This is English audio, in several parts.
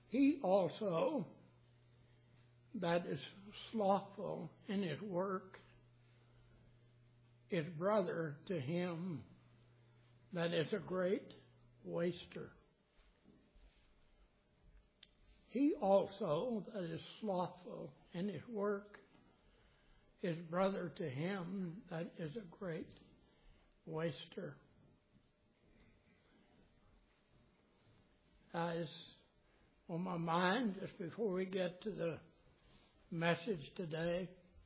He also that is slothful in his work is brother to him that is a great waster. He also that is slothful in his work is brother to him that is a great waster. It's on my mind just before we get to the message today.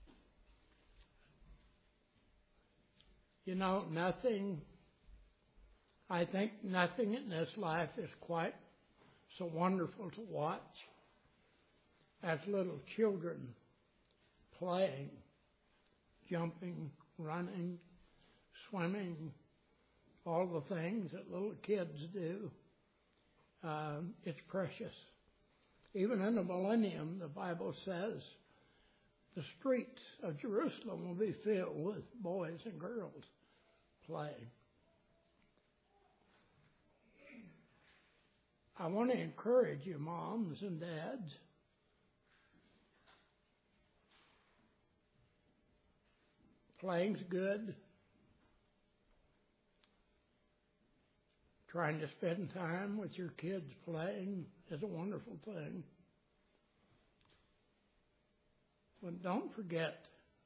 You know, I think nothing in this life is quite so wonderful to watch as little children playing, jumping, running, swimming, all the things that little kids do. It's precious. Even in the millennium, the Bible says the streets of Jerusalem will be filled with boys and girls playing. I want to encourage you, moms and dads, playing's good. Trying to spend time with your kids playing is a wonderful thing. But don't forget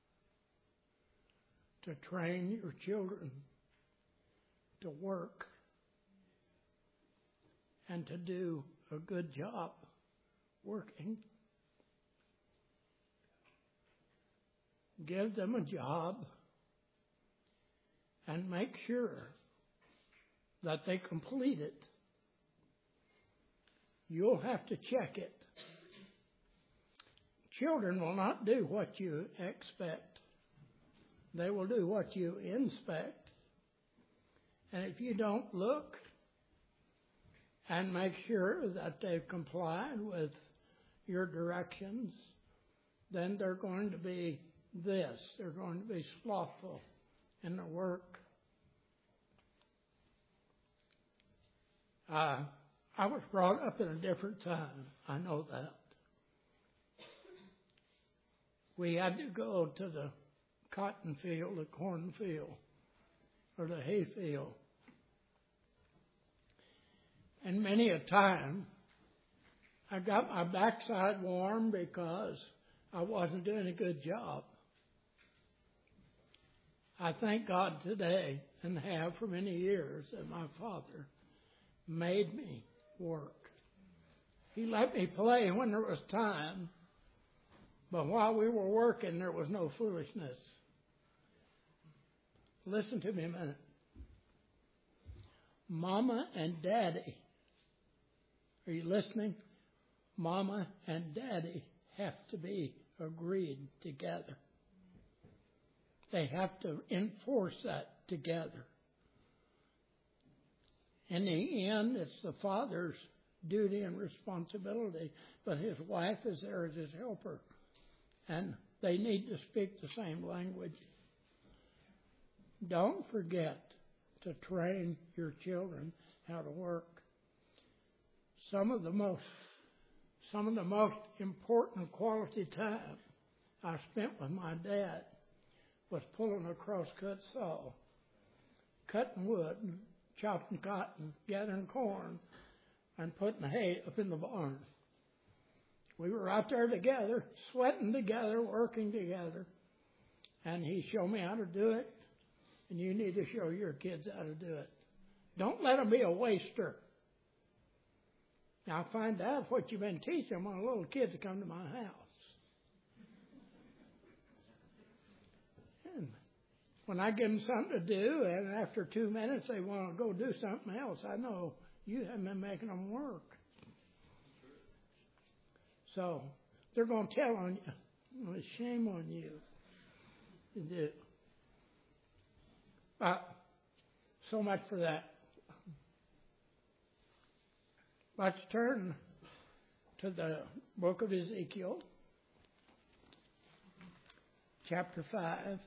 to train your children to work and to do a good job working. Give them a job and make sure that they complete it. You'll have to check it. Children will not do what you expect. They will do what you inspect. And if you don't look and make sure that they've complied with your directions, then they're going to be this. They're going to be slothful in their work. I was brought up in a different time. I know that. We had to go to the cotton field, the corn field, or the hay field. And many a time, I got my backside warm because I wasn't doing a good job. I thank God today, and have for many years, that my father made me work. He let me play when there was time, but while we were working, there was no foolishness. Listen to me a minute. Mama and Daddy, are you listening? Mama and Daddy have to be agreed together. They have to enforce that together. In the end, it's the father's duty and responsibility, but his wife is there as his helper, and they need to speak the same language. Don't forget to train your children how to work. Some of the most important quality time I spent with my dad was pulling a crosscut saw, cutting wood, chopping cotton, gathering corn, and putting hay up in the barn. We were out there together, sweating together, working together, and he showed me how to do it, and you need to show your kids how to do it. Don't let them be a waster. Now, find out what you've been teaching when little kids come to my house. And when I give them something to do, and after 2 minutes they want to go do something else, I know you haven't been making them work. So they're going to tell on you. Well, shame on you to do. So much for that. Let's turn to the book of Ezekiel, chapter 5.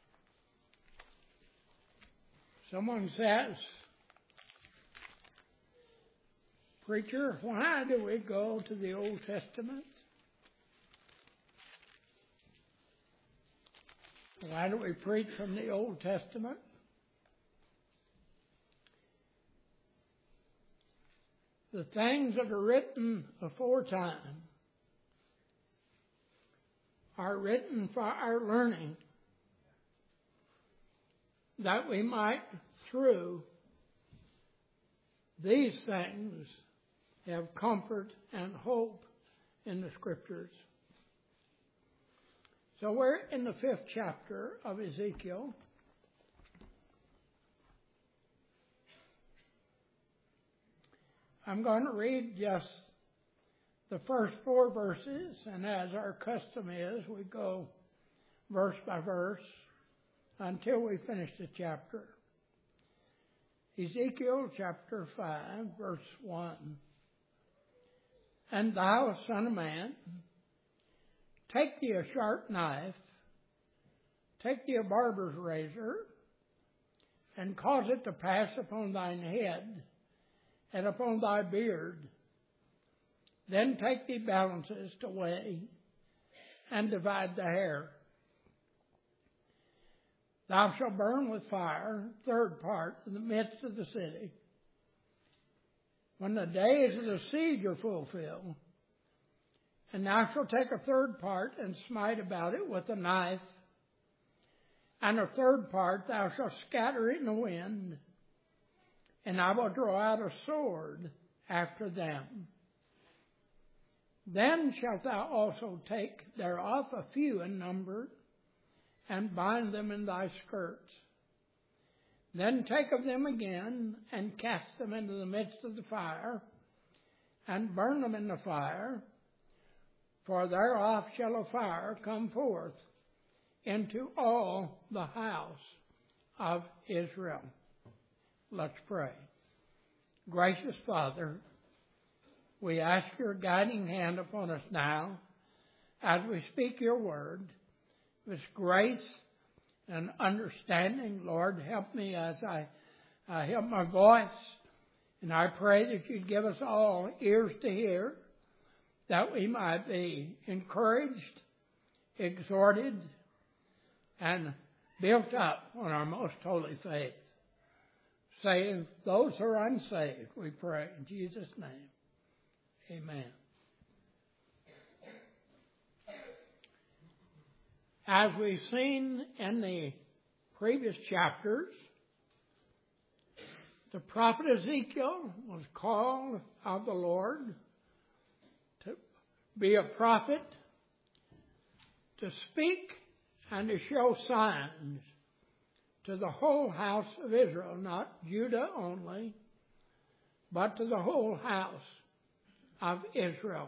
Someone says, Preacher, why do we go to the Old Testament? Why do we preach from the Old Testament? The things that are written aforetime are written for our learning, that we might, through these things, have comfort and hope in the Scriptures. So we're in the 5th chapter of Ezekiel. I'm going to read just the first 4 verses, and as our custom is, we go verse by verse until we finish the chapter. Ezekiel chapter 5, verse 1. And thou, son of man, take thee a sharp knife, take thee a barber's razor, and cause it to pass upon thine head and upon thy beard. Then take thee balances to weigh and divide the hair. Thou shalt burn with fire, 3rd part, in the midst of the city. When the days of the siege are fulfilled, and thou shalt take a 3rd part and smite about it with a knife, and a 3rd part thou shalt scatter it in the wind, and I will draw out a sword after them. Then shalt thou also take thereof a few in number, and bind them in thy skirts. Then take of them again, and cast them into the midst of the fire, and burn them in the fire, for thereof shall a fire come forth into all the house of Israel. Let's pray. Gracious Father, we ask your guiding hand upon us now as we speak your word. With grace and understanding, Lord, help me as I help my voice. And I pray that you'd give us all ears to hear, that we might be encouraged, exhorted, and built up on our most holy faith. Save those who are unsaved, we pray in Jesus' name. Amen. As we've seen in the previous chapters, the prophet Ezekiel was called of the Lord to be a prophet, to speak and to show signs to the whole house of Israel, not Judah only, but to the whole house of Israel.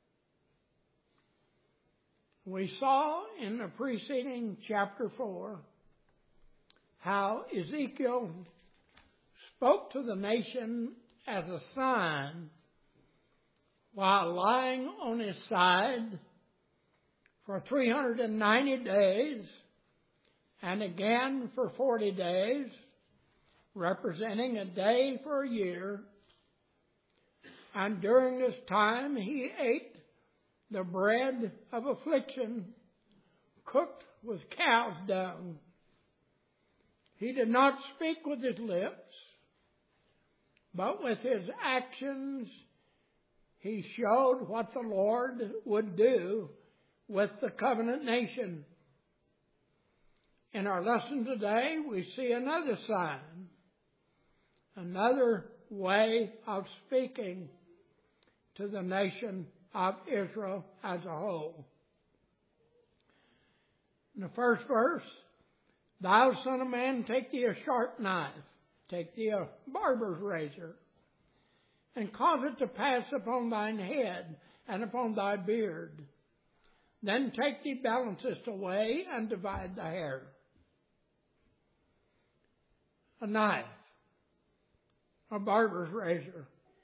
We saw in the preceding chapter 4 how Ezekiel spoke to the nation as a sign while lying on his side for 390 days and again for 40 days, representing a day for a year. And during this time he ate the bread of affliction cooked with cow's dung. He did not speak with his lips, but with his actions he showed what the Lord would do with the covenant nation. In our lesson today, we see another sign, another way of speaking to the nation of Israel as a whole. In the first verse, thou son of man, take thee a sharp knife, take thee a barber's razor, and cause it to pass upon thine head and upon thy beard. Then take thee balances to weigh and divide the hair. A knife, a barber's razor.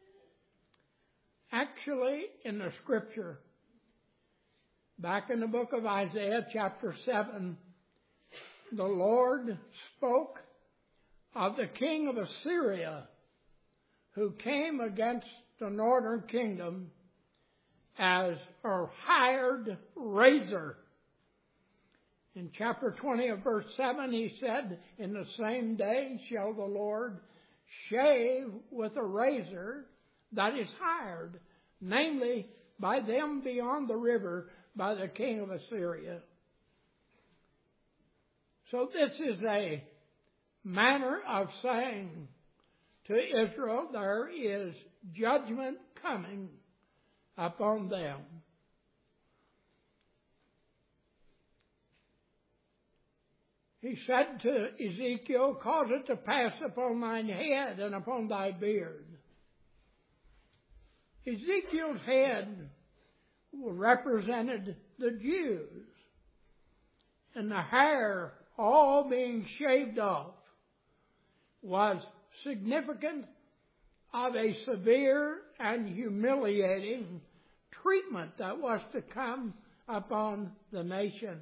Actually, in the Scripture, back in the book of Isaiah chapter 7, the Lord spoke of the king of Assyria who came against the northern kingdom as a hired razor. In chapter 20 of verse 7, he said, in the same day shall the Lord shave with a razor that is hired, namely by them beyond the river, by the king of Assyria. So this is a manner of saying to Israel, there is judgment coming upon them. He said to Ezekiel, cause it to pass upon thine head and upon thy beard. Ezekiel's head represented the Jews, and the hair all being shaved off was significant of a severe and humiliating treatment that was to come upon the nation.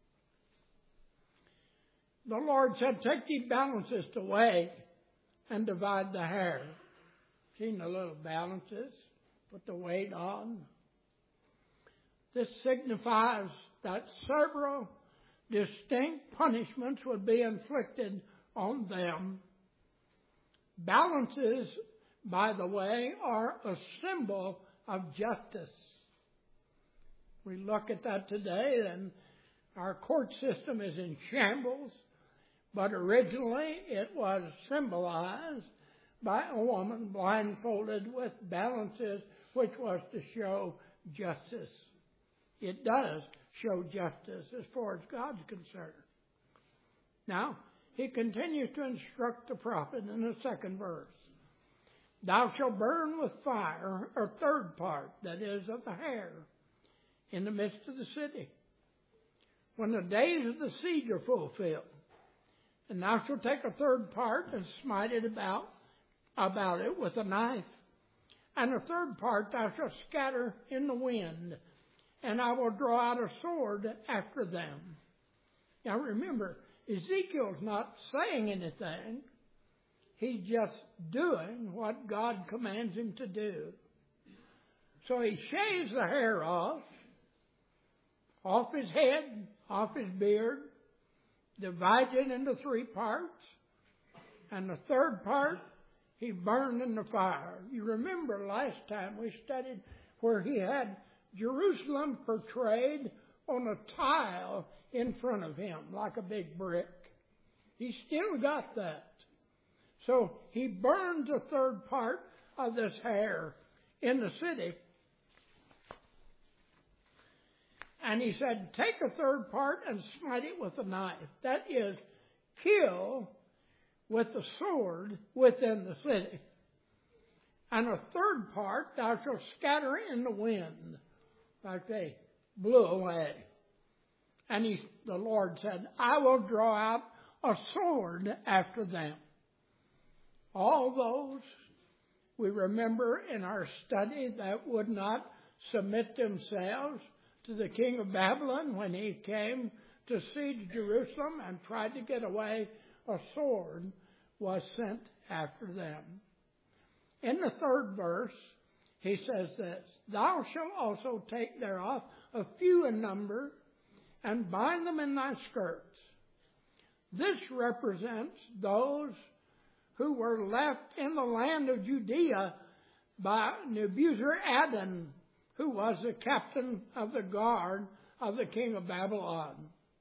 The Lord said, take ye balances to weigh and divide the hair. Seen the little balances? Put the weight on. This signifies that several distinct punishments would be inflicted on them. Balances, by the way, are a symbol of justice. We look at that today, and our court system is in shambles. But originally it was symbolized by a woman blindfolded with balances, which was to show justice. It does show justice as far as God's concerned. Now, he continues to instruct the prophet in the second verse. Thou shalt burn with fire a third part, that is, of the hair, in the midst of the city, when the days of the siege are fulfilled. And thou shalt take a third part and smite it about it with a knife. And a third part thou shalt scatter in the wind, and I will draw out a sword after them. Now remember, Ezekiel's not saying anything. He's just doing what God commands him to do. So he shaves the hair off his head, off his beard, divides it into three parts, and the third part he burned in the fire. You remember last time we studied where he had Jerusalem portrayed on a tile in front of him, like a big brick. He still got that. So he burned the third part of this hair in the city. And he said, take a third part and smite it with a knife. That is, kill with the sword within the city. And a third part thou shalt scatter in the wind, like they blew away. And the Lord said, I will draw out a sword after them. All those we remember in our study that would not submit themselves to the king of Babylon when he came to siege Jerusalem and tried to get away, a sword was sent after them. In the third verse, he says this, thou shalt also take thereof a few in number and bind them in thy skirts. This represents those who were left in the land of Judea by Nebuchadnezzar, who was the captain of the guard of the king of Babylon.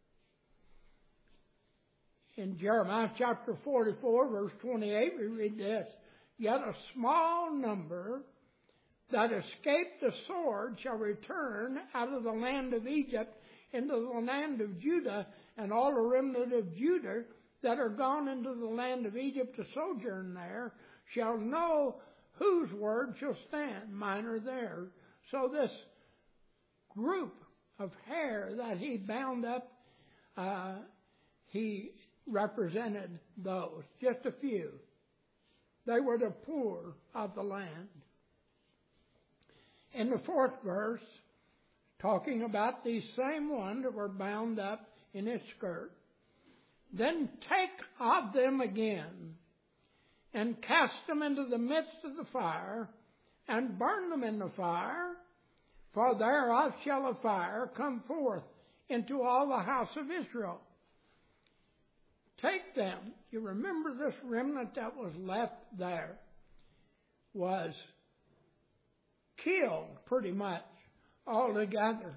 In Jeremiah chapter 44, verse 28, we read this, yet a small number that escaped the sword shall return out of the land of Egypt into the land of Judah, and all the remnant of Judah that are gone into the land of Egypt to sojourn there shall know whose word shall stand, mine or theirs. So this group of hair that he bound up, he represented those, just a few. They were the poor of the land. In the fourth verse, talking about these same ones that were bound up in his skirt, then take of them again and cast them into the midst of the fire, and burn them in the fire, for thereof shall a fire come forth into all the house of Israel. Take them. You remember this remnant that was left there was killed pretty much altogether.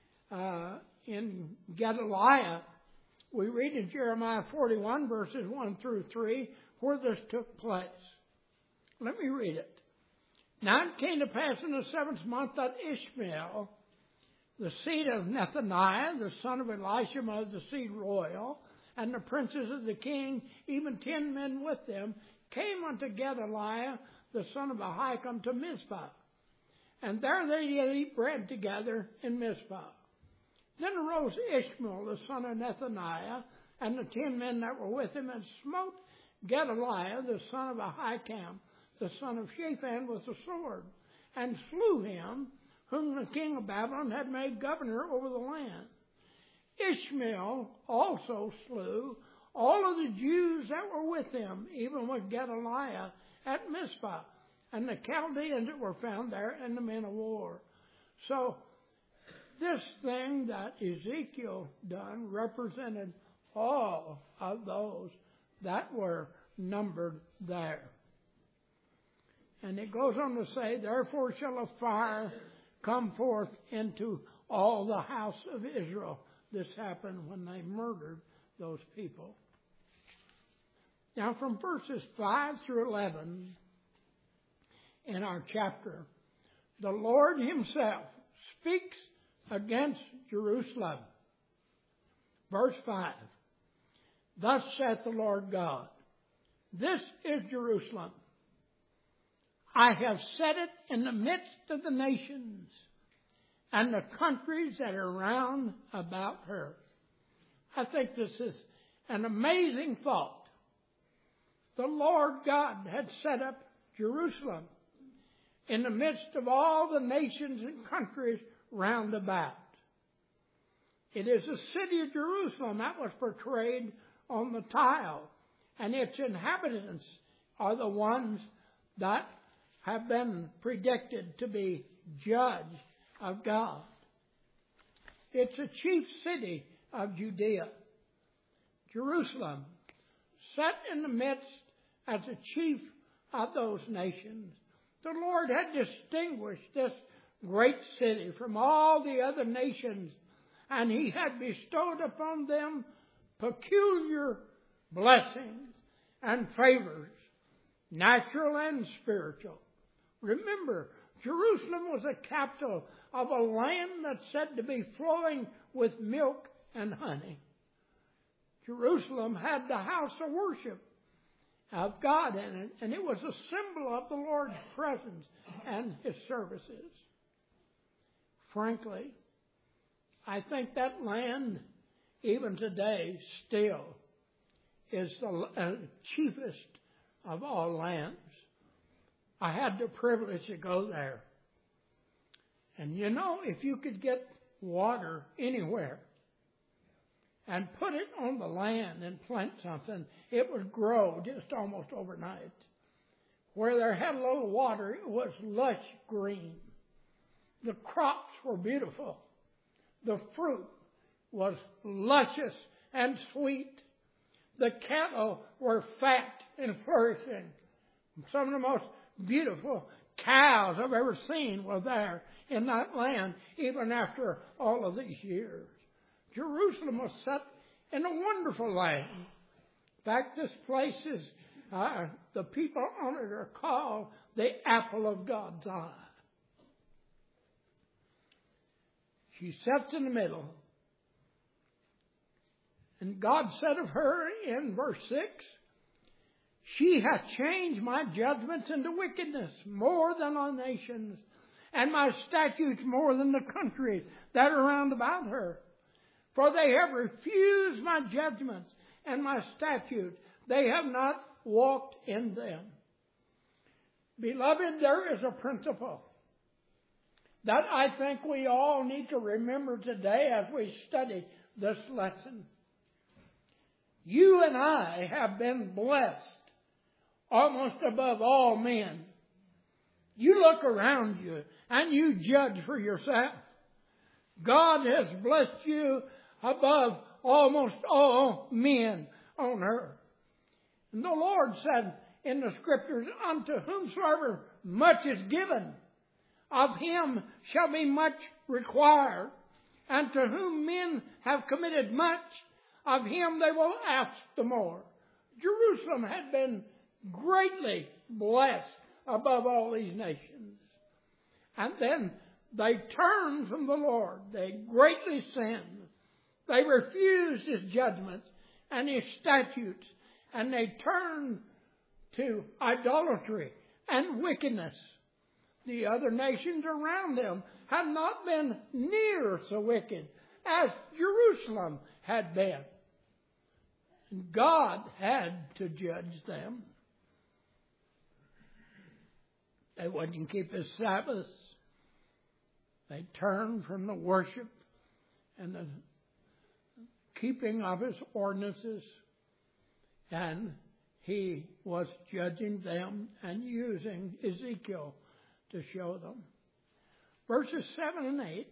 In Gedaliah, we read in Jeremiah 41 verses 1 through 3 where this took place. Let me read it. Now it came to pass in the 7th month that Ishmael, the seed of Nethaniah, the son of Elishama of the seed royal, and the princes of the king, even 10 men with them, came unto Gedaliah, the son of Ahikam, to Mizpah. And there they did eat bread together in Mizpah. Then arose Ishmael, the son of Nethaniah, and the 10 men that were with him, and smote Gedaliah, the son of Ahikam, the son of Shaphan, with the sword, and slew him, whom the king of Babylon had made governor over the land. Ishmael also slew all of the Jews that were with him, even with Gedaliah at Mizpah, and the Chaldeans that were found there, and the men of war. So this thing that Ezekiel done represented all of those that were numbered there. And it goes on to say, therefore shall a fire come forth into all the house of Israel. This happened when they murdered those people. Now from verses 5 through 11 in our chapter, the Lord himself speaks against Jerusalem. Verse 5, thus saith the Lord God, this is Jerusalem. I have set it in the midst of the nations and the countries that are round about her. I think this is an amazing thought. The Lord God had set up Jerusalem in the midst of all the nations and countries round about. It is the city of Jerusalem that was portrayed on the tile, and its inhabitants are the ones that have been predicted to be judged of God. It's a chief city of Judea. Jerusalem, set in the midst as a chief of those nations. The Lord had distinguished this great city from all the other nations, and he had bestowed upon them peculiar blessings and favors, natural and spiritual. Remember, Jerusalem was a capital of a land that's said to be flowing with milk and honey. Jerusalem had the house of worship of God in it, and it was a symbol of the Lord's presence and his services. Frankly, I think that land, even today, still is the cheapest of all lands. I had the privilege to go there. And you know, if you could get water anywhere and put it on the land and plant something, it would grow just almost overnight. Where there had a little water, it was lush green. The crops were beautiful. The fruit was luscious and sweet. The cattle were fat and flourishing. Some of the most beautiful cows I've ever seen were there in that land, even after all of these years. Jerusalem was set in a wonderful land. In fact, this place is, the people on it are called the apple of God's eye. She sits in the middle. And God said of her in verse 6, she hath changed my judgments into wickedness more than all nations, and my statutes more than the countries that are round about her. For they have refused my judgments and my statutes. They have not walked in them. Beloved, there is a principle that I think we all need to remember today as we study this lesson. You and I have been blessed almost above all men. You look around you and you judge for yourself. God has blessed you above almost all men on earth. And the Lord said in the Scriptures, unto whomsoever much is given, of him shall be much required. And to whom men have committed much, of him they will ask the more. Jerusalem had been greatly blessed above all these nations. And then they turned from the Lord. They greatly sinned. They refused His judgments and His statutes. And they turned to idolatry and wickedness. The other nations around them had not been near so wicked as Jerusalem had been. God had to judge them. They wouldn't keep His Sabbaths. They turned from the worship and the keeping of His ordinances. And He was judging them and using Ezekiel to show them. Verses 7 and 8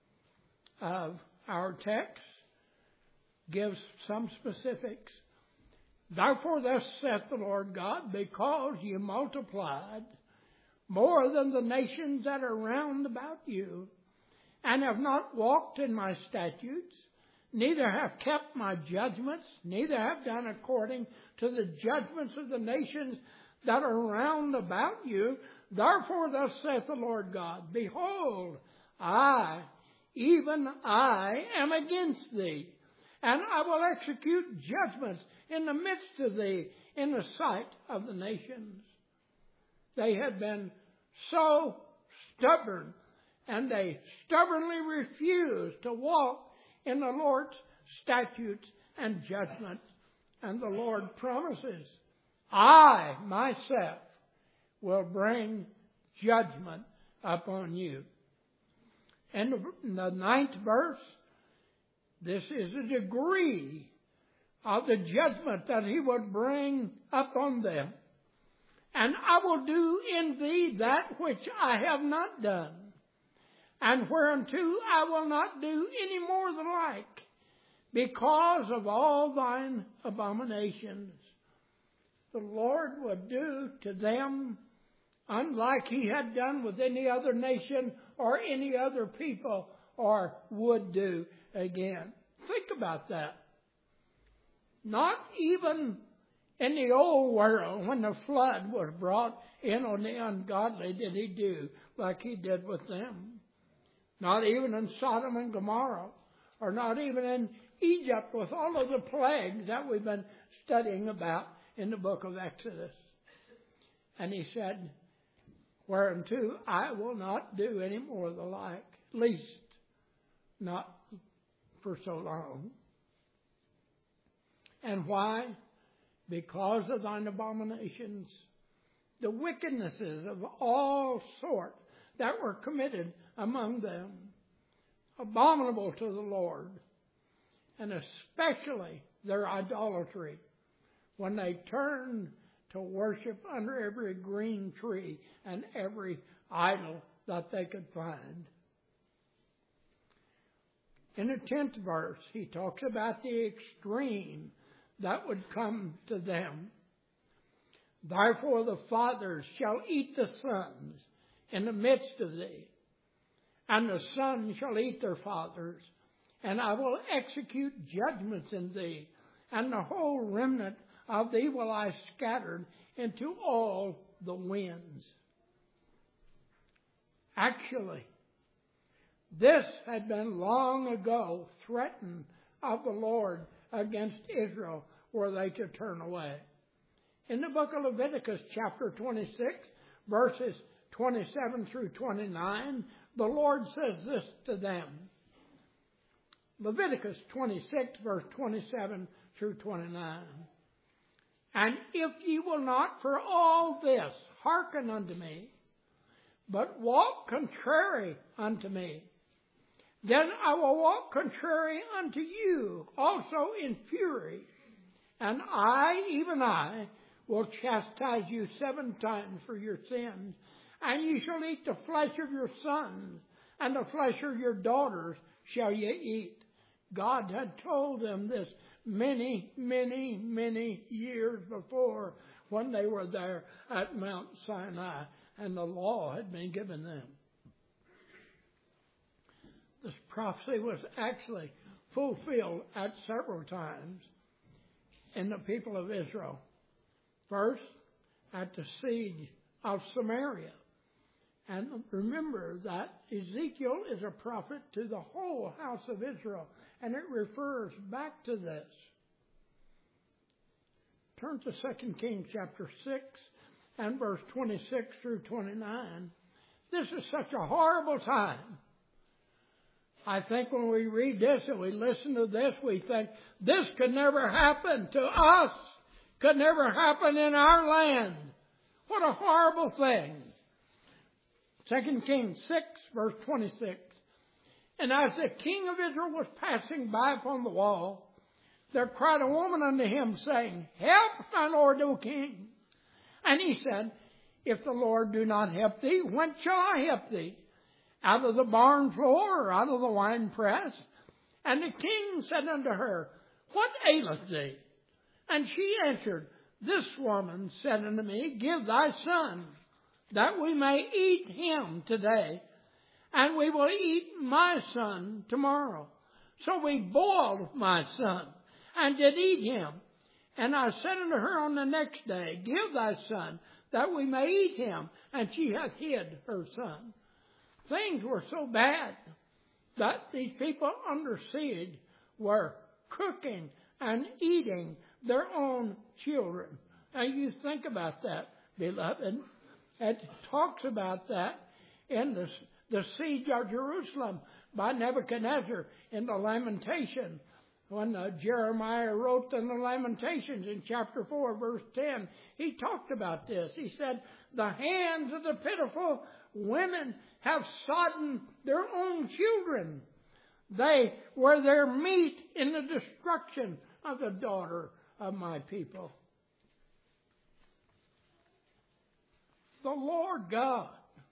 of our text gives some specifics. Therefore thus saith the Lord God, because ye multiplied more than the nations that are round about you, and have not walked in my statutes, neither have kept my judgments, neither have done according to the judgments of the nations that are round about you. Therefore thus saith the Lord God, behold, I, even I, am against thee, and I will execute judgments in the midst of thee, in the sight of the nations. They had been so stubborn, and they stubbornly refused to walk in the Lord's statutes and judgments. And the Lord promises, I, myself, will bring judgment upon you. And the 9th verse, this is a degree of the judgment that He would bring upon them. And I will do in thee that which I have not done, and whereunto I will not do any more the like, because of all thine abominations. The Lord would do to them unlike He had done with any other nation or any other people, or would do again. Think about that. Not even in the old world, when the flood was brought in on the ungodly, did He do like He did with them. Not even in Sodom and Gomorrah, or not even in Egypt with all of the plagues that we've been studying about in the book of Exodus. And He said, whereunto I will not do any more the like, least not for so long. And why? Because of thine abominations, the wickednesses of all sorts that were committed among them, abominable to the Lord, and especially their idolatry, when they turned to worship under every green tree and every idol that they could find. In the 10th verse, he talks about the extreme that would come to them. Therefore the fathers shall eat the sons in the midst of thee, and the sons shall eat their fathers, and I will execute judgments in thee, and the whole remnant of thee will I scatter into all the winds. Actually, this had been long ago threatened of the Lord against Israel, were they to turn away. In the book of Leviticus, chapter 26, verses 27 through 29, the Lord says this to them. Leviticus 26, verse 27 through 29. And if ye will not for all this hearken unto me, but walk contrary unto me, then I will walk contrary unto you also in fury, and I, even I, will chastise you 7 times for your sins, and ye shall eat the flesh of your sons, and the flesh of your daughters shall ye eat. God had told them this many, many, many years before when they were there at Mount Sinai, and the law had been given them. This prophecy was actually fulfilled at several times in the people of Israel. First, at the siege of Samaria. And remember that Ezekiel is a prophet to the whole house of Israel, and it refers back to this. Turn to 2 Kings chapter 6 and verse 26 through 29. This is such a horrible time. I think when we read this and we listen to this, we think, this could never happen to us. Could never happen in our land. What a horrible thing. 2 Kings 6, verse 26. And as the king of Israel was passing by upon the wall, there cried a woman unto him, saying, Help, my lord, O king. And he said, If the Lord do not help thee, whence shall I help thee? Out of the barn floor, or out of the winepress? And the king said unto her, What aileth thee? And she answered, This woman said unto me, Give thy son, that we may eat him today, and we will eat my son tomorrow. So we boiled my son, and did eat him. And I said unto her on the next day, Give thy son, that we may eat him. And she hath hid her son. Things were so bad that these people under siege were cooking and eating their own children. Now you think about that, beloved. It talks about that in the siege of Jerusalem by Nebuchadnezzar in the Lamentation. When Jeremiah wrote in the Lamentations in chapter 4, verse 10, he talked about this. He said, The hands of the pitiful women have sodden their own children. They were their meat in the destruction of the daughter of my people. The Lord God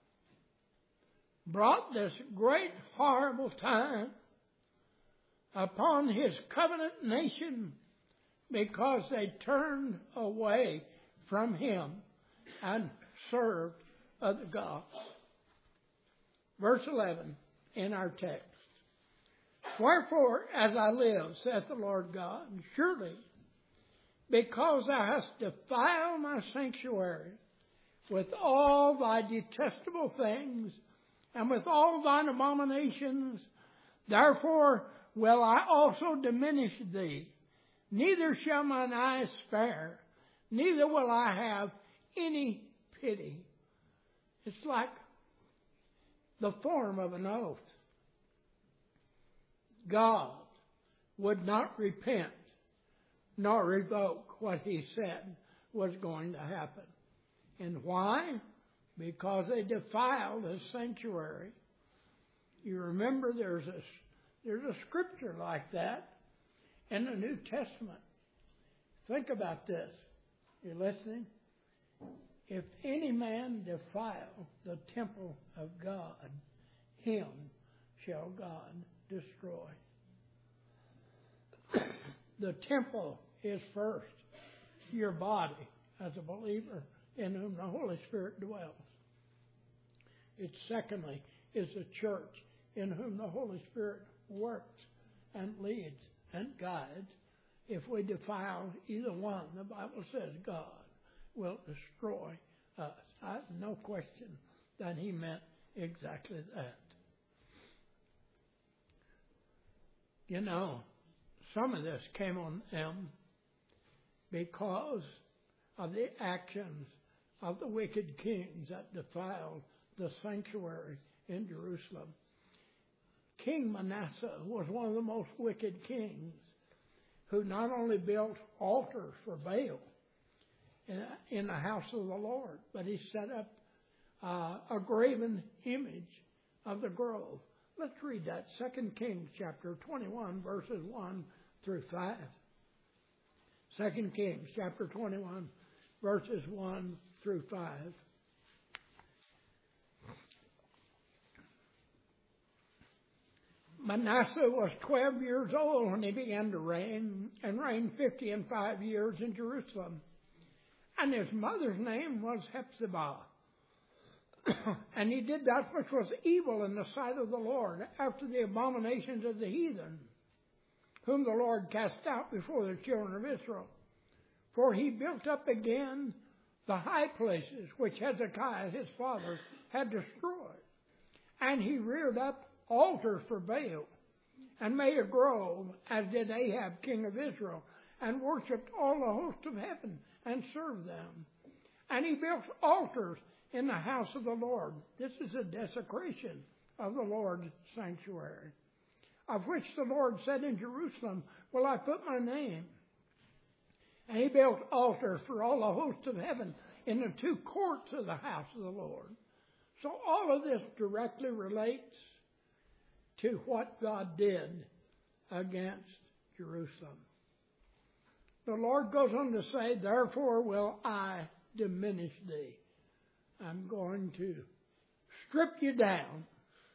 brought this great horrible time upon his covenant nation because they turned away from him and served other gods. Verse 11 in our text. Wherefore, as I live, saith the Lord God, surely, because thou hast defiled my sanctuary with all thy detestable things, and with all thine abominations, therefore will I also diminish thee. Neither shall mine eyes spare, neither will I have any pity. It's like the form of an oath. God would not repent nor revoke what he said was going to happen. And why? Because they defiled his sanctuary. You remember there's a scripture like that in the New Testament. Think about this. You listening? If any man defile the temple of God, him shall God destroy. The temple is first your body as a believer in whom the Holy Spirit dwells. It secondly is the church in whom the Holy Spirit works and leads and guides. If we defile either one, the Bible says God will destroy us. I have no question that he meant exactly that. You know, some of this came on them because of the actions of the wicked kings that defiled the sanctuary in Jerusalem. King Manasseh was one of the most wicked kings who not only built altars for Baal in the house of the Lord, but he set up a graven image of the grove. Let's read that. 2 Kings chapter 21, verses 1 through 5. 2 Kings chapter 21, verses 1 through 5. Manasseh was 12 years old when he began to reign, and reigned 55 years in Jerusalem. And his mother's name was Hephzibah. And he did that which was evil in the sight of the Lord, after the abominations of the heathen, whom the Lord cast out before the children of Israel. For he built up again the high places which Hezekiah his father had destroyed. And he reared up altars for Baal, and made a grove, as did Ahab king of Israel, and worshipped all the host of heaven, and served them. And he built altars in the house of the Lord. This is a desecration of the Lord's sanctuary, of which the Lord said, in Jerusalem will I put my name. And he built altars for all the hosts of heaven in the two courts of the house of the Lord. So all of this directly relates to what God did against Jerusalem. The Lord goes on to say, therefore will I diminish thee. I'm going to strip you down.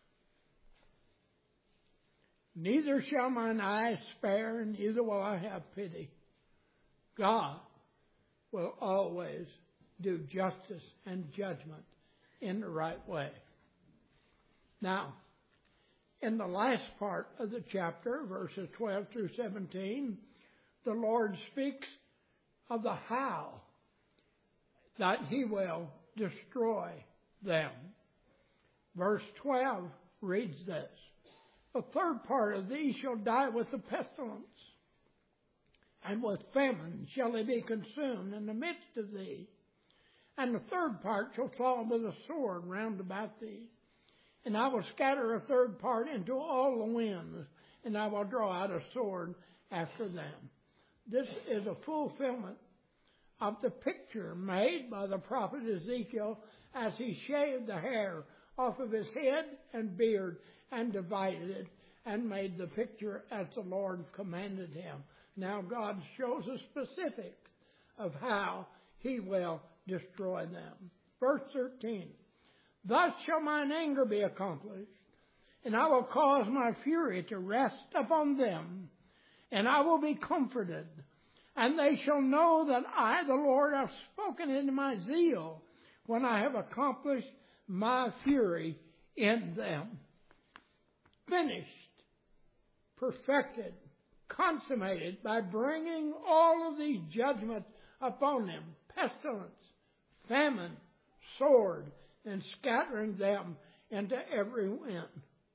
Neither shall mine eyes spare, neither will I have pity. God will always do justice and judgment in the right way. Now, in the last part of the chapter, verses 12 through 17, the Lord speaks of the how that he will destroy them. Verse 12 reads this: a third part of thee shall die with the pestilence, and with famine shall they be consumed in the midst of thee. And the third part shall fall with a sword round about thee. And I will scatter a third part into all the winds, and I will draw out a sword after them. This is a fulfillment of the picture made by the prophet Ezekiel as he shaved the hair off of his head and beard and divided it and made the picture as the Lord commanded him. Now God shows the specifics of how he will destroy them. Verse 13. Thus shall mine anger be accomplished, and I will cause my fury to rest upon them, and I will be comforted. And they shall know that I, the Lord, have spoken in my zeal, when I have accomplished my fury in them. Finished, perfected, consummated, by bringing all of these judgments upon them: pestilence, famine, sword, and scattering them into every wind.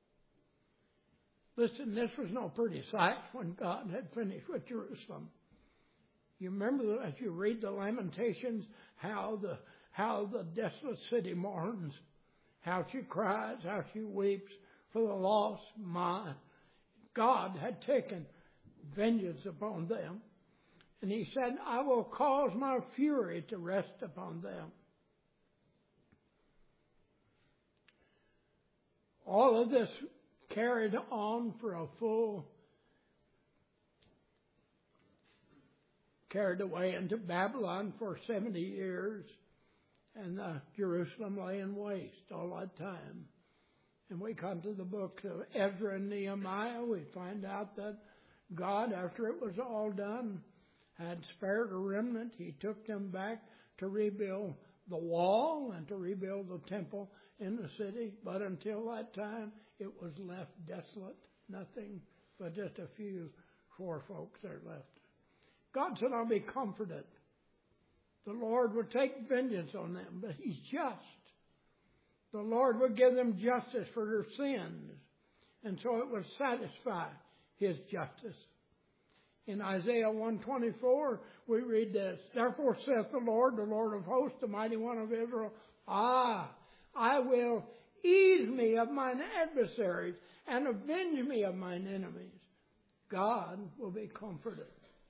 Listen, this was no pretty sight when God had finished with Jerusalem. You remember as you read the Lamentations, how the desolate city mourns, how she cries, how she weeps for the lost mine. God had taken vengeance upon them, and he said, I will cause my fury to rest upon them. All of this carried on for a full, carried away into Babylon for 70 years, and Jerusalem lay in waste all that time. And we come to the books of Ezra and Nehemiah, we find out that God, after it was all done, had spared a remnant. He took them back to rebuild the wall and to rebuild the temple in the city. But until that time, it was left desolate. Nothing but just a few poor folks there left. God said, I'll be comforted. The Lord will take vengeance on them, but he's just. The Lord will give them justice for their sins. And so it will satisfy his justice. In Isaiah 1:24, we read this: Therefore saith the Lord of hosts, the mighty one of Israel, I will ease me of mine adversaries and avenge me of mine enemies. God will be comforted.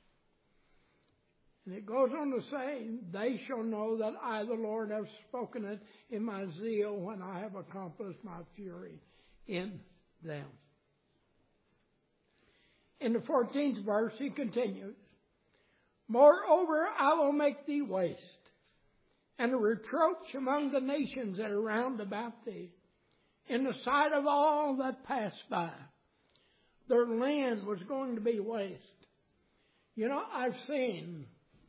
And it goes on to say, they shall know that I, the Lord, have spoken it in my zeal, when I have accomplished my fury in them. In the 14th verse, he continues, Moreover, I will make thee waste, and a reproach among the nations that are round about thee, in the sight of all that pass by. Their land was going to be waste. You know, I've seen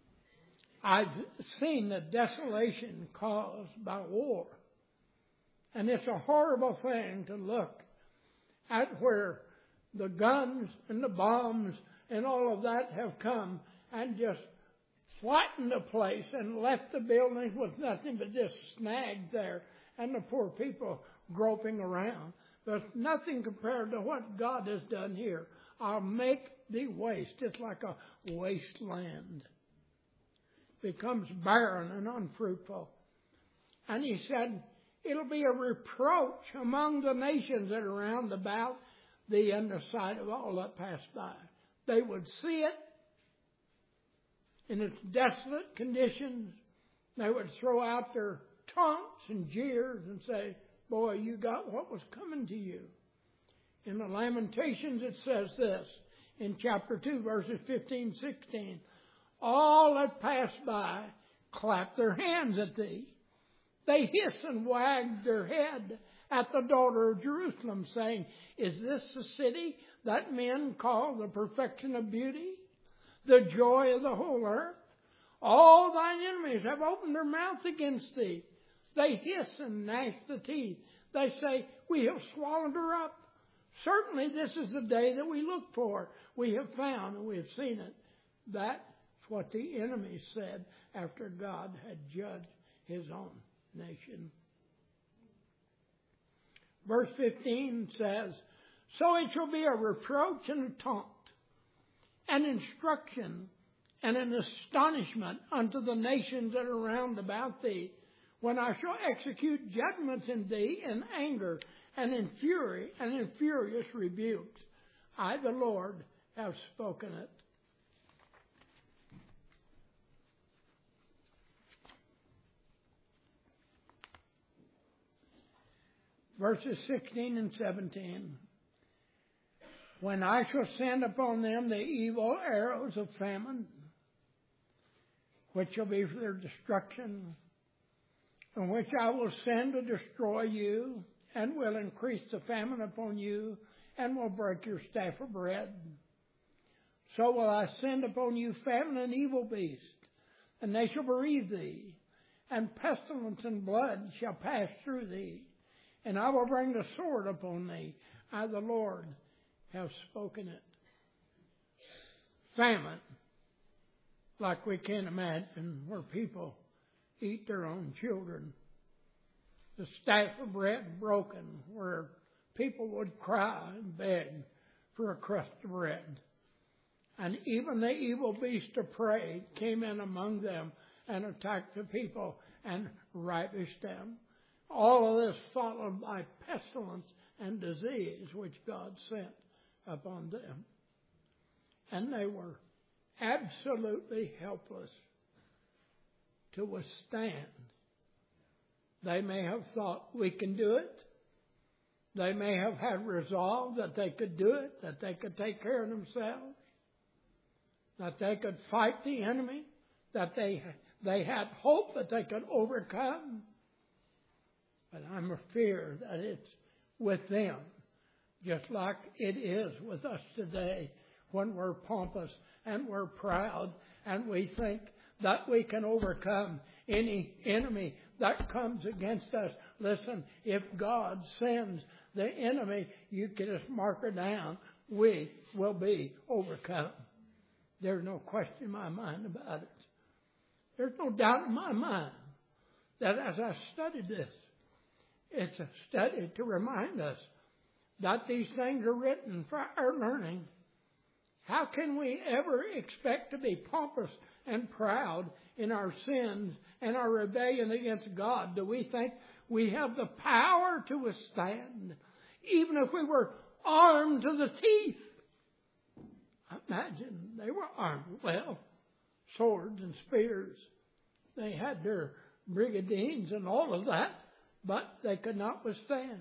the desolation caused by war. And it's a horrible thing to look at where the guns and the bombs and all of that have come and just flattened the place and left the buildings with nothing but just snagged there and the poor people groping around. But nothing compared to what God has done here. I'll make thee waste. It's like a wasteland. Becomes barren and unfruitful. And he said, it'll be a reproach among the nations that are round about thee and the sight of all that pass by. They would see it in its desolate conditions. They would throw out their taunts and jeers and say, boy, you got what was coming to you. In the Lamentations it says this, in chapter 2, verses 15, 16. All that pass by clap their hands at thee. They hiss and wag their head at the daughter of Jerusalem, saying, is this the city that men call the perfection of beauty, the joy of the whole earth? All thine enemies have opened their mouth against thee. They hiss and gnash the teeth. They say, we have swallowed her up. Certainly this is the day that we look for. We have found and we have seen it. That's what the enemy said after God had judged his own nation. Verse 15 says, so it shall be a reproach and a taunt, an instruction and an astonishment unto the nations that are round about thee, when I shall execute judgments in thee in anger and in fury and in furious rebukes. I, the Lord, have spoken it. Verses 16 and 17. When I shall send upon them the evil arrows of famine, which shall be for their destruction, and which I will send to destroy you, and will increase the famine upon you, and will break your staff of bread. So will I send upon you famine and evil beasts, and they shall bereave thee, and pestilence and blood shall pass through thee, and I will bring the sword upon thee. I, the Lord, have spoken it. Famine, like we can't imagine, where people eat their own children. The staff of bread broken, where people would cry and beg for a crust of bread. And even the evil beast of prey came in among them and attacked the people and ravished them. All of this followed by pestilence and disease which God sent upon them. And they were absolutely helpless to withstand. They may have thought, we can do it. They may have had resolve that they could do it, that they could take care of themselves, that they could fight the enemy, that they had hope that they could overcome. But I'm afraid that it's with them, just like it is with us today when we're pompous and we're proud and we think that we can overcome any enemy that comes against us. Listen, if God sends the enemy, you can just mark her down. We will be overcome. There's no question in my mind about it. There's no doubt in my mind that as I studied this, it's a study to remind us that these things are written for our learning. How can we ever expect to be pompous and proud in our sins and our rebellion against God? Do we think we have the power to withstand, even if we were armed to the teeth? Imagine they were armed, well, swords and spears. They had their brigandines and all of that, but they could not withstand.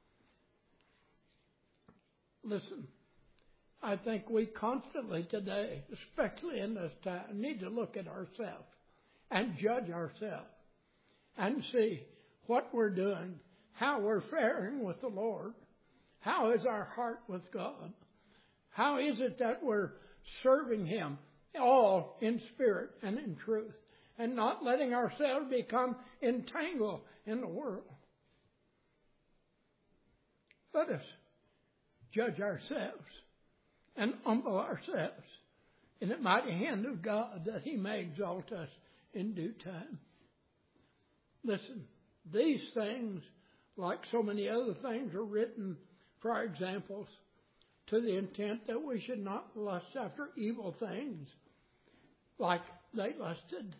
Listen, I think we constantly today, especially in this time, need to look at ourselves and judge ourselves and see what we're doing, how we're faring with the Lord, how is our heart with God. How is it that we're serving Him all in spirit and in truth, and not letting ourselves become entangled in the world? Let us judge ourselves and humble ourselves in the mighty hand of God, that He may exalt us in due time. Listen, these things, like so many other things, are written for our examples, to the intent that we should not lust after evil things like they lusted.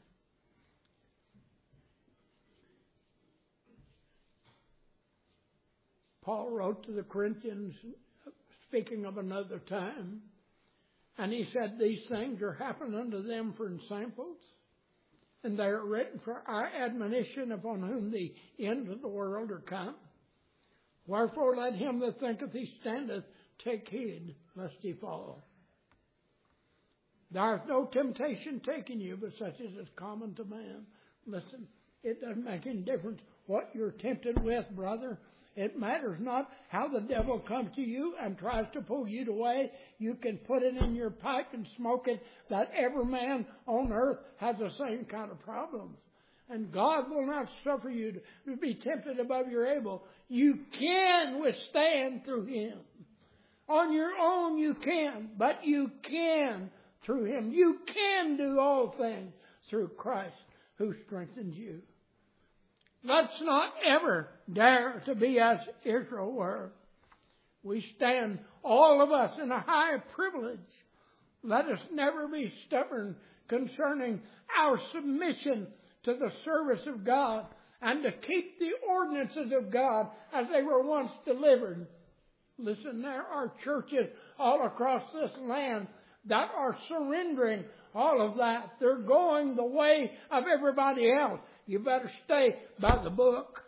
Paul wrote to the Corinthians, speaking of another time, and he said, these things are happening unto them for ensamples, and they are written for our admonition, upon whom the end of the world are come. Wherefore let him that thinketh he standeth take heed lest he fall. There is no temptation taking you, but such as is common to man. Listen, it doesn't make any difference what you're tempted with, brother. It matters not how the devil comes to you and tries to pull you away. You can put it in your pipe and smoke it. That every man on earth has the same kind of problems. And God will not suffer you to be tempted above your able. You can withstand through Him. On your own you can, but you can through Him. You can do all things through Christ who strengthens you. Let's not ever dare to be as Israel were. We stand, all of us, in a high privilege. Let us never be stubborn concerning our submission to the service of God and to keep the ordinances of God as they were once delivered. Listen, there are churches all across this land that are surrendering all of that. They're going the way of everybody else. You better stay by the book.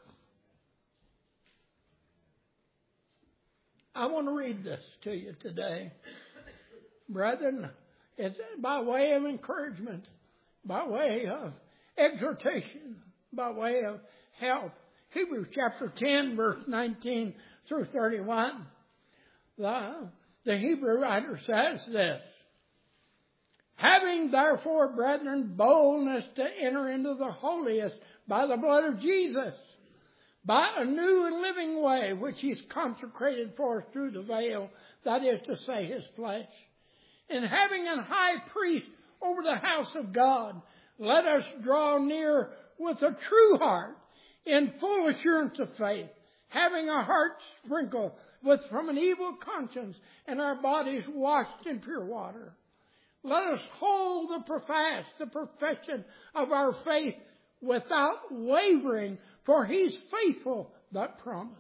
I want to read this to you today. Brethren, it's by way of encouragement, by way of exhortation, by way of help. Hebrews chapter 10, verse 19 through 31. The Hebrew writer says this: having therefore, brethren, boldness to enter into the holiest by the blood of Jesus, by a new and living way which He's consecrated for us through the veil, that is to say, His flesh. And having an high priest over the house of God, let us draw near with a true heart, in full assurance of faith, having our hearts sprinkled from an evil conscience, and our bodies washed in pure water. Let us hold the profession of our faith without wavering, for He's faithful that promised.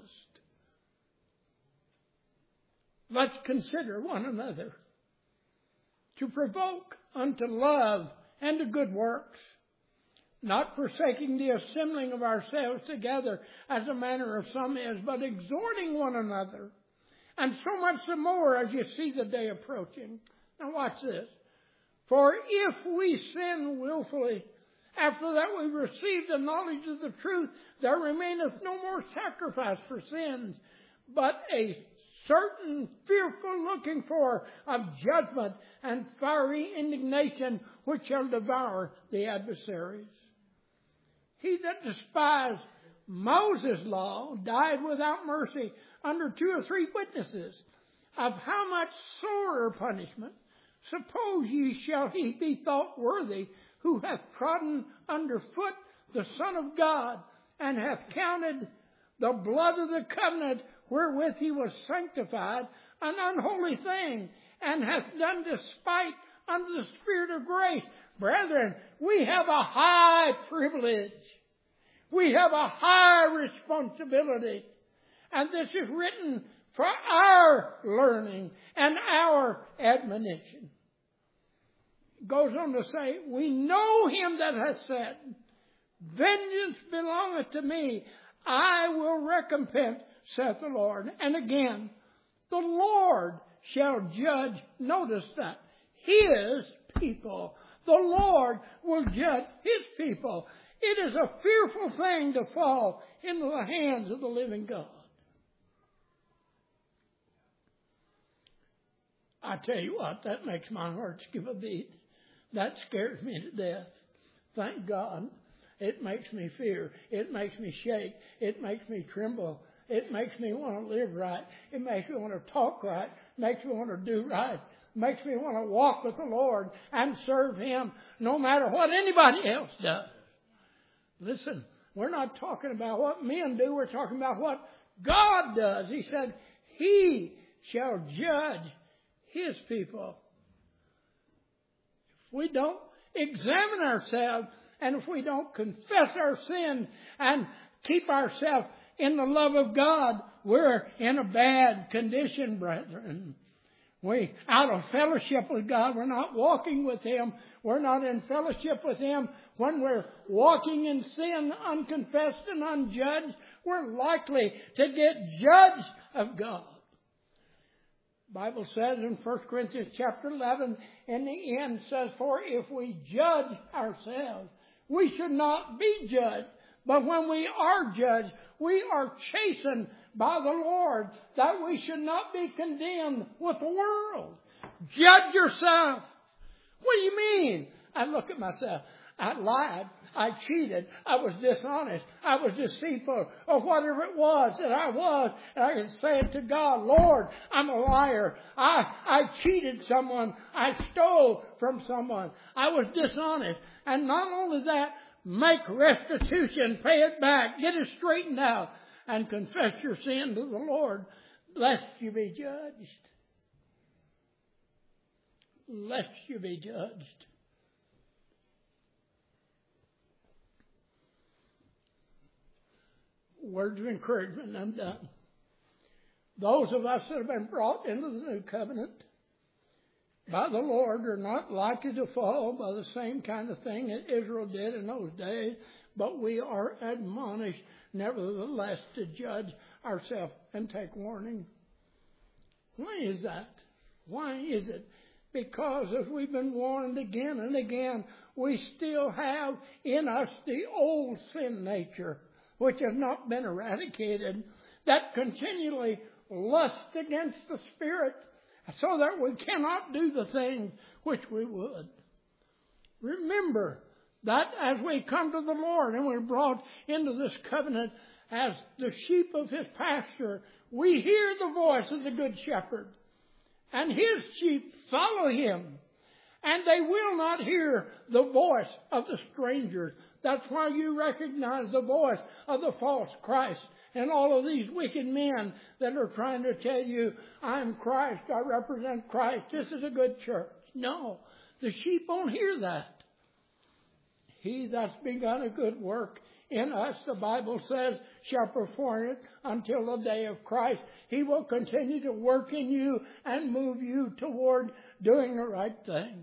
Let's consider one another to provoke unto love and to good works, not forsaking the assembling of ourselves together as a manner of some is, but exhorting one another, and so much the more as you see the day approaching. Now watch this. For if we sin willfully, after that we've received the knowledge of the truth, there remaineth no more sacrifice for sins, but a certain fearful looking for of judgment and fiery indignation, which shall devour the adversaries. He that despised Moses' law died without mercy under 2 or 3 witnesses. Of how much sorer punishment suppose ye shall he be thought worthy, who hath trodden under foot the Son of God, and hath counted the blood of the covenant wherewith he was sanctified an unholy thing, and hath done despite unto the Spirit of grace. Brethren, we have a high privilege. We have a high responsibility. And this is written for our learning and our admonition. It goes on to say, we know Him that hath said, vengeance belongeth to me, I will recompense, saith the Lord. And again, the Lord shall judge, notice that, His people. The Lord will judge His people. It is a fearful thing to fall into the hands of the living God. I tell you what, that makes my heart skip a beat. That scares me to death. Thank God. It makes me fear. It makes me shake. It makes me tremble. It makes me want to live right. It makes me want to talk right. It makes me want to do right. It makes me want to walk with the Lord and serve Him no matter what anybody else does. Listen, we're not talking about what men do. We're talking about what God does. He said, He shall judge His people. If we don't examine ourselves and if we don't confess our sin and keep ourselves in the love of God, we're in a bad condition, brethren. We out of fellowship with God. We're not walking with Him. We're not in fellowship with Him. When we're walking in sin, unconfessed and unjudged, we're likely to get judged of God. The Bible says in 1 Corinthians chapter 11, in the end says, for if we judge ourselves, we should not be judged. But when we are judged, we are chastened by the Lord, that we should not be condemned with the world. Judge yourself. What do you mean? I look at myself. I lied. I cheated. I was dishonest. I was deceitful, or whatever it was that I was. And I can say it to God, Lord, I'm a liar. I cheated someone. I stole from someone. I was dishonest. And not only that, make restitution, pay it back, get it straightened out, and confess your sin to the Lord, lest you be judged. Lest you be judged. Words of encouragement, I'm done. Those of us that have been brought into the new covenant by the Lord are not likely to fall by the same kind of thing that Israel did in those days, but we are admonished, nevertheless, to judge ourselves and take warning. Why is that? Why is it? Because as we've been warned again and again, we still have in us the old sin nature, which has not been eradicated, that continually lusts against the Spirit, so that we cannot do the things which we would. Remember that as we come to the Lord and we're brought into this covenant as the sheep of His pasture, we hear the voice of the Good Shepherd, and His sheep follow Him, and they will not hear the voice of the strangers. That's why you recognize the voice of the false Christ and all of these wicked men that are trying to tell you, I'm Christ, I represent Christ, this is a good church. No, the sheep won't hear that. He that's begun a good work in us, the Bible says, shall perform it until the day of Christ. He will continue to work in you and move you toward doing the right thing.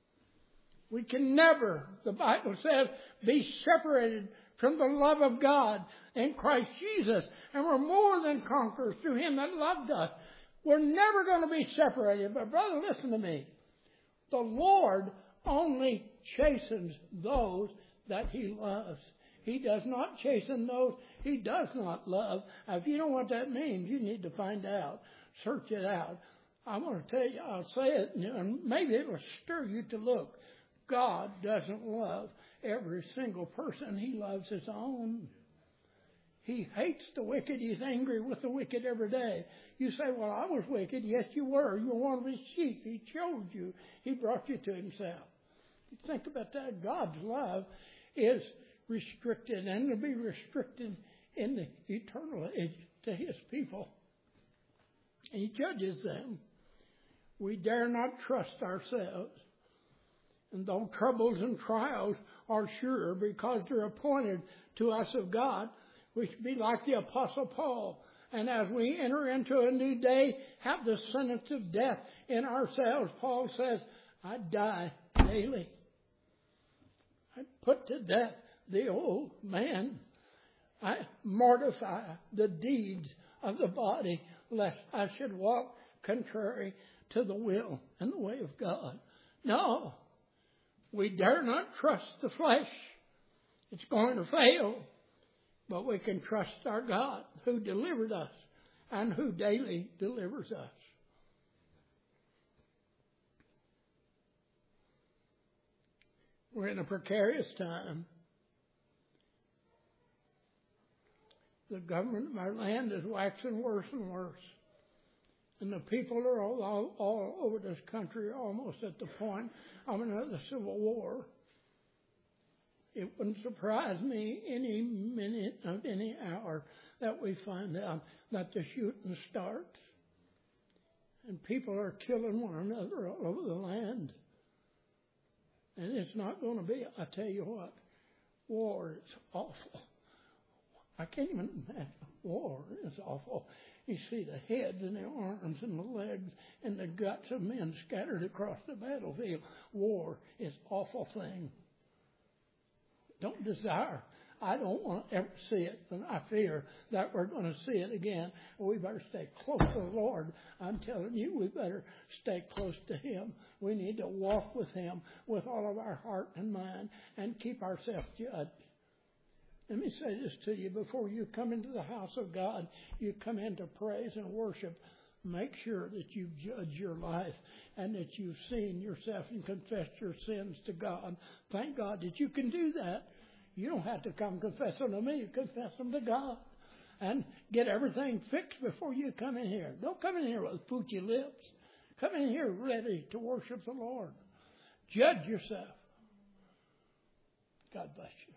We can never, the Bible says, be separated from the love of God in Christ Jesus. And we're more than conquerors through Him that loved us. We're never going to be separated. But brother, listen to me. The Lord only chastens those that He loves. He does not chasten those He does not love. Now, if you know what that means, you need to find out. Search it out. I want to tell you, I'll say it, and maybe it will stir you to look. God doesn't love every single person. He loves His own. He hates the wicked. He's angry with the wicked every day. You say, well, I was wicked. Yes, you were. You were one of His sheep. He chose you. He brought you to Himself. You think about that. God's love is restricted and will be restricted in the eternal age to His people. He judges them. We dare not trust ourselves. And though troubles and trials are sure because they're appointed to us of God, we should be like the Apostle Paul. And as we enter into a new day, have the sentence of death in ourselves. Paul says, I die daily. I put to death the old man. I mortify the deeds of the body, lest I should walk contrary to the will and the way of God. No. We dare not trust the flesh. It's going to fail. But we can trust our God who delivered us and who daily delivers us. We're in a precarious time. The government of our land is waxing worse and worse. And the people are all over this country almost at the point of another civil war. It wouldn't surprise me any minute of any hour that we find out that the shooting starts. And people are killing one another all over the land. And it's not going to be, I tell you what, war is awful. I can't even imagine. War is awful. You see the heads and the arms and the legs and the guts of men scattered across the battlefield. War is an awful thing. Don't desire. I don't want to ever see it, but I fear that we're going to see it again. We better stay close to the Lord. I'm telling you, we better stay close to Him. We need to walk with Him with all of our heart and mind and keep ourselves judged. Let me say this to you. Before you come into the house of God, you come into praise and worship. Make sure that you judge your life and that you've seen yourself and confessed your sins to God. Thank God that you can do that. You don't have to come confess them to me. You confess them to God. And get everything fixed before you come in here. Don't come in here with poochy lips. Come in here ready to worship the Lord. Judge yourself. God bless you.